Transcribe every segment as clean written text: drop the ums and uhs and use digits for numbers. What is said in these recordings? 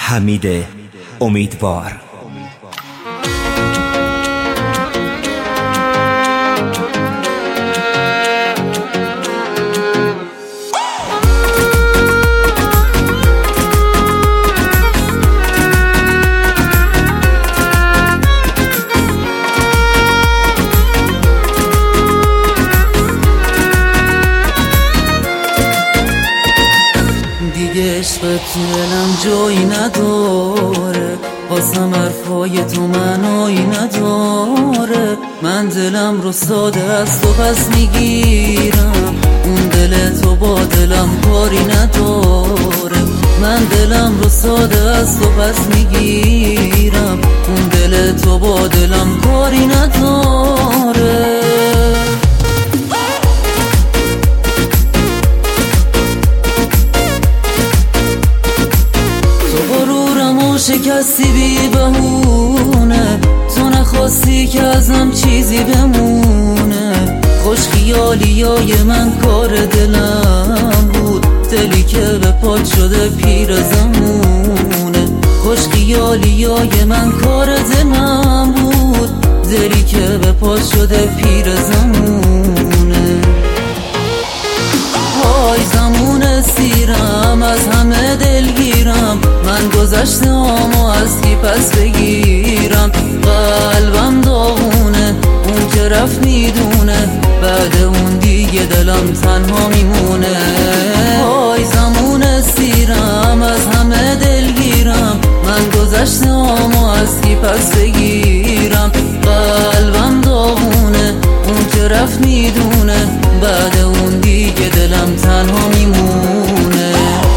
حمید امیدوار. عشق تو دلم جایی نداره، واسم حرفای تو معنایی نداره. من دلم رو ساده از تو پس میگیرم، اون دل تو با دلم کاری نداره. من دلم رو ساده از تو پس میگیرم، اون دل تو با دلم کاری نداره. شکستی بی بهونه، تو نخواستی که ازم چیزی بمونه. خوش خیالیای من کار دلم بود، دلی که به پات شده پیر زمونه. خوش خیالیای من کار دلم بود، دلی که به پات شده پیر زمونه. های زمون سیرم از همه دلگیرم، من گذشته‌امو از کی پس بگیرم. قلبم داغونه، اون که رفت میدونه، بعد اون دیگه دلم تنها میمونه. های زمون سیرم از همه دلگیرم، من گذشته‌امو از کی پس بگیرم. قلبم داغونه، اون که رفت میدونه، بعد اون دیگه دلم تنها میمونه.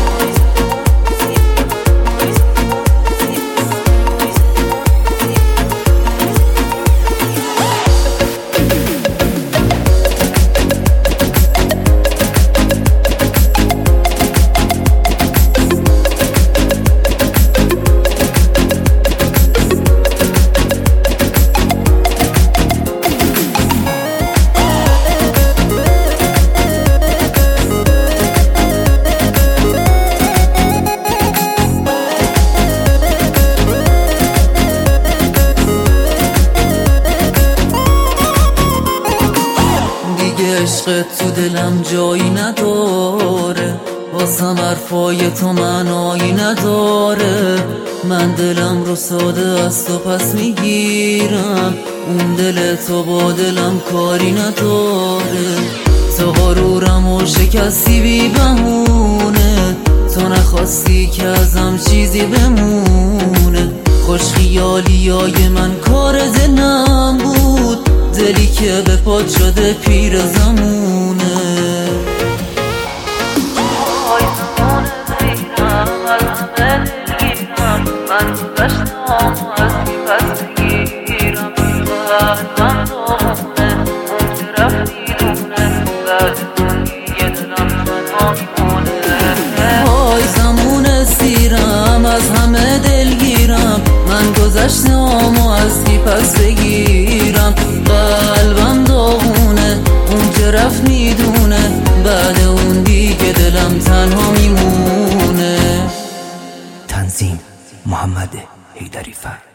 عشق تو دلم جایی نداره، واسم حرفای تو معنایی نداره. من دلم رو ساده از تو پس میگیرم، اون دل تو با دلم کاری نداره. تو غرورم و شکستی بی بهونه، تو نخواستی که ازم چیزی بمونه. خوش خیالیای من کار دلم بود، دلی که به پات شده پیر زمونه. های زمان سیرم از همه دلگیرم، من گذشته‌امو از کی پس بگیرم. قلبم داغونه، اون که رفت میدونه، بعد اون دیگه دلم تنها میمونه. های زمان سیرم از همه دلگیرم، من گذشته‌امو از کی پس بگیرم. قلبم داغونه، اون که رفت میدونه، بعد اون دیگه دلم تنها میمونه. تنظیم محمد حیدری فر.